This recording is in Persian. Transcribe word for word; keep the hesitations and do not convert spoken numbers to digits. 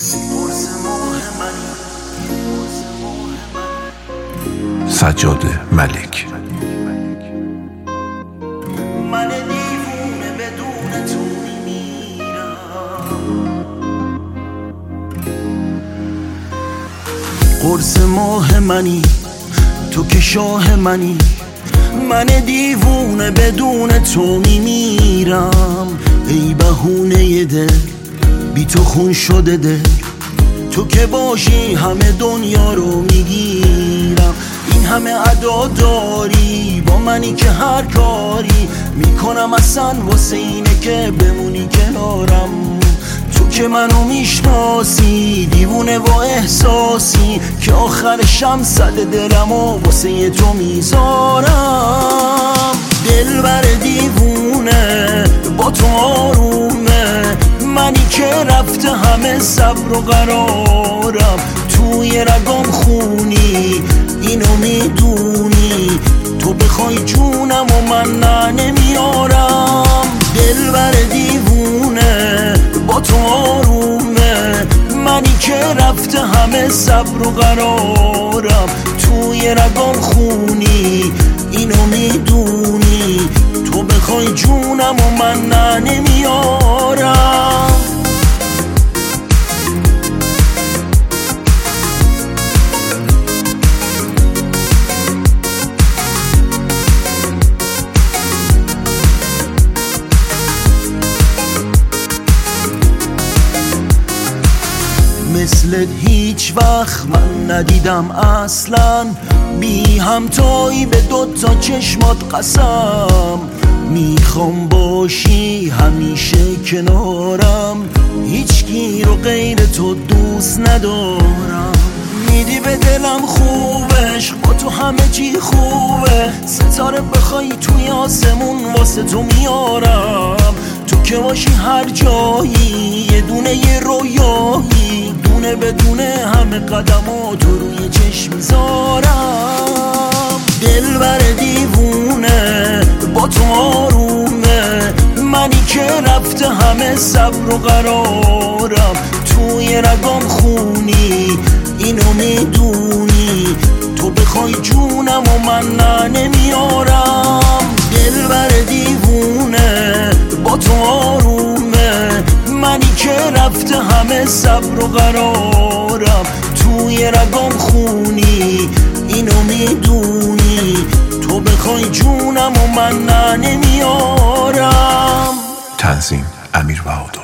سجاد ملک. من دیوونه بدون تو میمیرم، قرص ماه منی تو که شاه منی، من دیوونه بدون تو میمیرم. ای بهونه دل بی تو خون شده دل، تو که باشی همه دنیا رو میگیرم. این همه ادا داری با منی که هر کاری میکنم اصلا واسه اینه که بمونی کنارم. تو که منو میشناسی دیوونه و احساسی که آخرشم صد دلم و واسه تو میذارم. دل بر دیوونه با تو آرومه، منی که رفته همه صبر و قرارم. توی رگام خونی اینو میدونی، تو بخوای جونم و من نه نمیارم. دل بر دیوونه با تو آرومه، منی که رفته همه صبر و قرارم. توی رگام خونی اینو میدونی، تو بخوای جونم و من نه نمیارم. مثلت هیچ وقت من ندیدم اصلا، بی همتایی به دوتا چشمات قسم. میخوام باشی همیشه کنارم، هیچکی رو غیر تو دوست ندارم. میدی به دلم خوبش با تو همه چی خوبه، ستاره بخوای توی آسمون واسه تو میارم. تو که باشی هر جایی یه دونه یه رویایی، دونه بدونه همه قدمات تو روی چشم میذارم. دل بر دیوونه با تو آرومه، منی که رفته همه صبر و قرارم. توی رگام خونی اینو میدونی، تو بخوای جونم و من نه نمیارم. دل بر دیوونه با تو آرومه، منی که رفته همه صبر و قرارم. توی رگام خونی اینو میدونی، تو بخوای جونم و من نه نمیارم. تنظیم امیر بهادر.